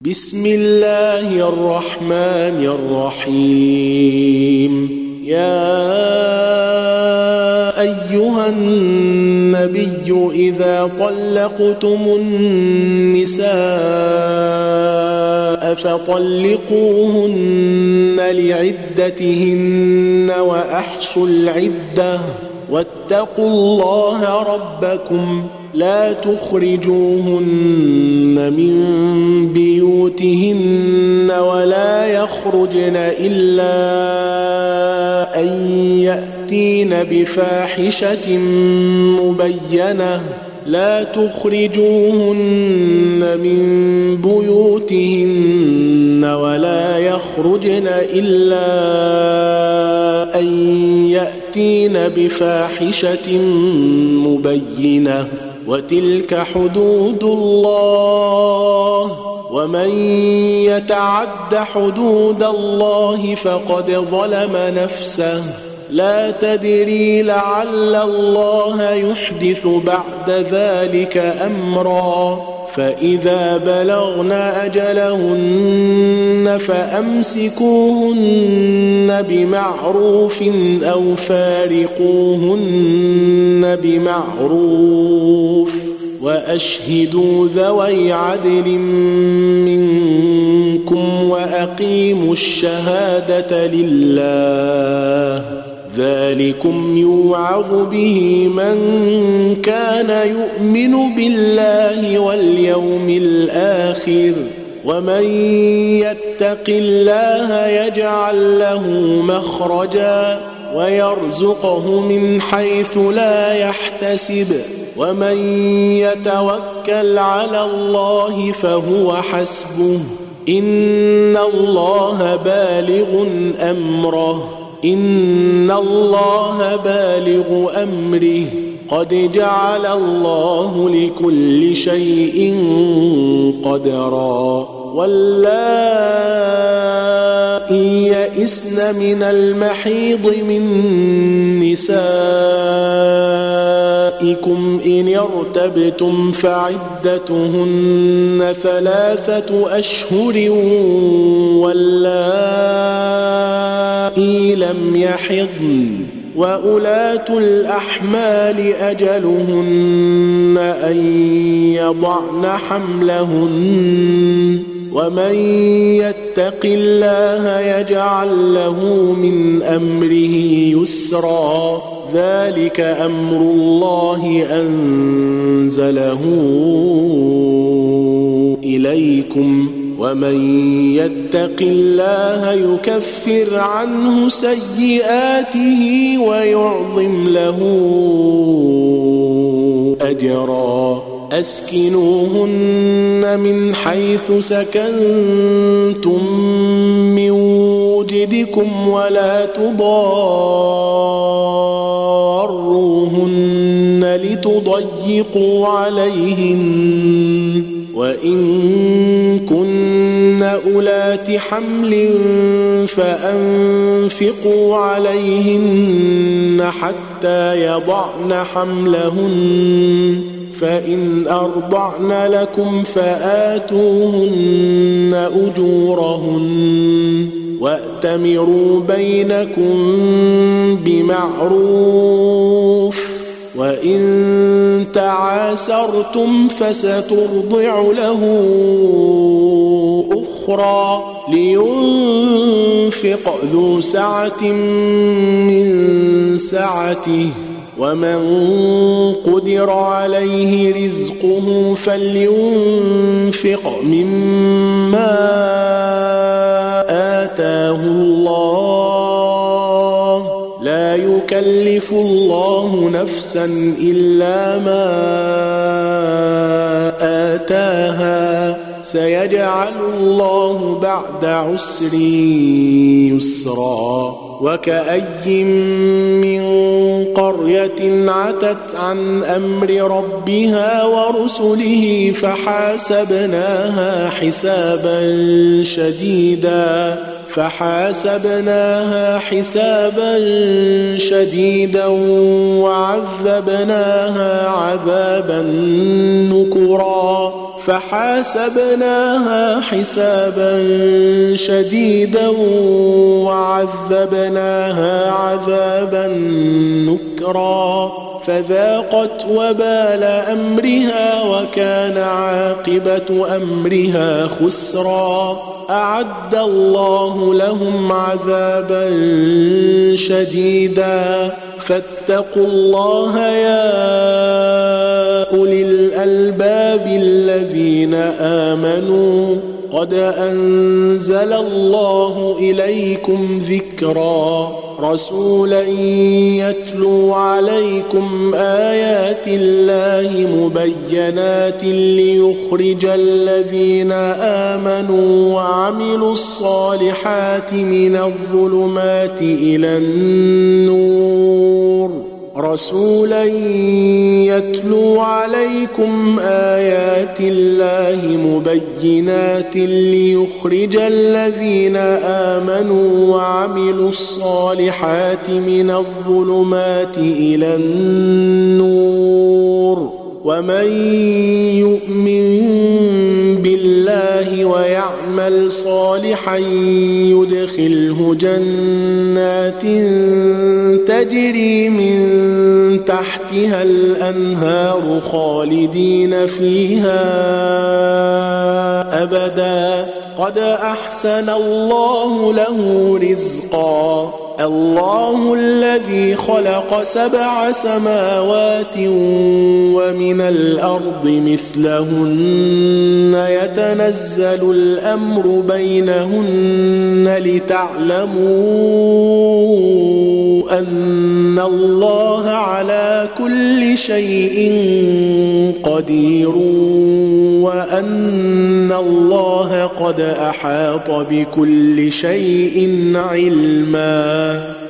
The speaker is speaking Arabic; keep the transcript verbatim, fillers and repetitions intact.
بسم الله الرحمن الرحيم. يا أيها النبي إذا طلقتم النساء فطلقوهن لعدتهن وأحصوا العدة واتقوا الله ربكم لا تخرجوهن من بيوتهن ولا يخرجن إلا أن يأتين بفاحشة مبينة لا تخرجوهن من بيوتهن ولا يخرجن إلا أن يأتين بفاحشة مبينة وتلك حدود الله ومن يتعد حدود الله فقد ظلم نفسه لا تدري لعل الله يحدث بعد ذلك أمرا فإذا بلغن أجلهن فأمسكوهن بمعروف أو فارقوهن بمعروف وأشهدوا ذوي عدل منكم وأقيموا الشهادة لله ذلكم يوعظ به من كان يؤمن بالله واليوم الآخر ومن يتق الله يجعل له مخرجا ويرزقه من حيث لا يحتسب ومن يتوكل على الله فهو حسبه إن الله بالغ أمره إن الله بالغ أمره قد جعل الله لكل شيء قدرا واللائي يئسن من المحيض من نسائكم إن ارتبتم فعدتهن ثلاثة أشهر واللائي لم يحضن وأولاة الأحمال أجلهن أن يضعن حملهن ومن يتق الله يجعل له من أمره يسرا ذلك أمر الله أنزله إليكم ومن يتق الله يكفر عنه سيئاته ويعظم له أجرا أسكنوهن من حيث سكنتم من وجدكم ولا تضاروهن لتضيقوا عليهن وإن كن أولات حمل فأنفقوا عليهن حتى يضعن حملهن فإن أرضعن لكم فآتوهن أجورهن وأتمروا بينكم بمعروف وإن تعاسرتم فسترضع له أخرى لينفق ذو سعة من سعته ومن قدر عليه رزقه فلينفق مما آتاه الله لا يكلف الله نفسا إلا ما آتاها سيجعل الله بعد عسر يسرا وكأي من قرية عتت عن أمر ربها ورسله فحاسبناها حسابا شديدا فحاسبناها حسابا شديدا وعذبناها عذابا نكرا فحاسبناها حسابا شديدا وعذبناها عذابا نكرا فذاقت وبال أمرها وكان عاقبة أمرها خسرا أعد الله لهم عذابا شديدا فاتقوا الله يا أولي الألباب الذين آمنوا قد أنزل الله إليكم ذكرا رسولا يتلو عليكم آيات الله مبينات ليخرج الذين آمنوا وعملوا الصالحات من الظلمات إلى النور رسولا يتلو عليكم آيات الله مبينات ليخرج الذين آمنوا وعملوا الصالحات من الظلمات إلى النور ومن يؤمن بالله ويعمل صالحا يدخله جنات تجري من تحتها الأنهار خالدين فيها أبدا قد أحسن الله له رزقا الله الذي خلق سبع سماوات ومن الأرض مثلهن يتنزل الأمر بينهن لتعلموا أن الله على كل شيء قدير وأن الله قد أحاط بكل شيء علما